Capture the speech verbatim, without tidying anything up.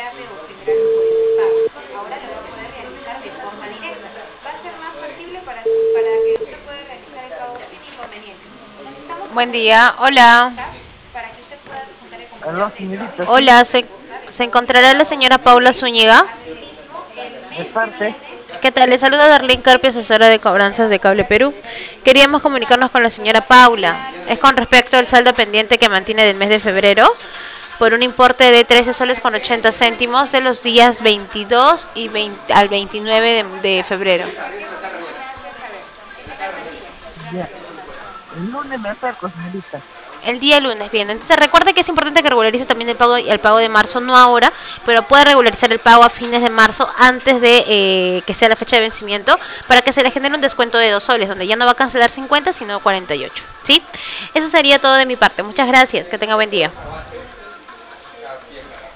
enviarle o generar un código de pago. Ahora lo va a poder realizar de forma directa. Va a ser más factible para, para que usted pueda realizar el pago sin inconvenientes. Necesitamos Buen día, hola. para que usted pueda juntar el Aló, comprobante de pago. señorita, sí, Hola, ¿se, se encontrará la señora Paula Zúñiga? Asimismo, el de mes que parte. viene ¿Qué tal? Le saluda Darlene Carpio, asesora de cobranzas de Cable Perú. Queríamos comunicarnos con la señora Paula. Es con respecto al saldo pendiente que mantiene del mes de febrero por un importe de trece soles con ochenta céntimos de los días veintidós y veinte al veintinueve de, de febrero. Ya. El lunes me acerco, señorita. El día lunes, bien. Entonces recuerde que es importante que regularice también el pago, el pago de marzo, no ahora, pero puede regularizar el pago a fines de marzo antes de eh, que sea la fecha de vencimiento para que se le genere un descuento de dos soles, donde ya no va a cancelar cincuenta, sino cuarenta y ocho. ¿Sí? Eso sería todo de mi parte. Muchas gracias. Que tenga buen día.